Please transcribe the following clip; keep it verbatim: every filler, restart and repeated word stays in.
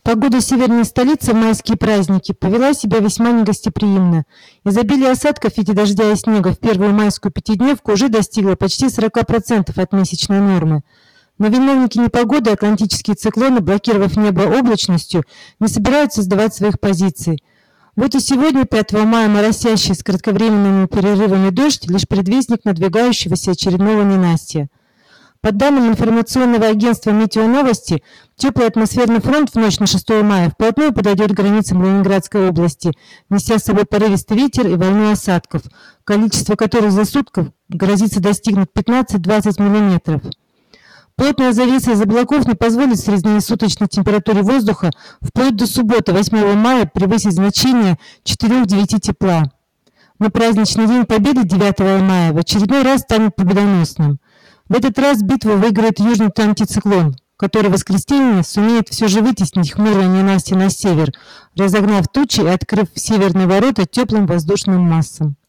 Погода северной столицы в майские праздники повела себя весьма негостеприимно. Изобилие осадков в виде дождя и снега в первую майскую пятидневку уже достигло почти сорока процентов от месячной нормы. Но виновники непогоды, атлантические циклоны, блокировав небо облачностью, не собираются сдавать своих позиций. Вот и сегодня, пятого мая, моросящий с кратковременными перерывами дождь – лишь предвестник надвигающегося очередного ненастья. По данным информационного агентства «Метеоновости», теплый атмосферный фронт в ночь на шестое мая вплотную подойдет к границам Ленинградской области, неся с собой порывистый ветер и волну осадков, количество которых за сутки грозится достигнуть пятнадцати-двадцати миллиметров. Плотная завеса из облаков не позволит среднесуточной температуре воздуха вплоть до субботы, восьмого мая, превысить значение четырёх-девяти тепла. Но праздничный день Победы, девятого мая, в очередной раз станет победоносным. В этот раз битву выиграет южный антициклон, который в воскресенье сумеет все же вытеснить хмурое ненастье на север, разогнав тучи и открыв северные ворота теплым воздушным массам.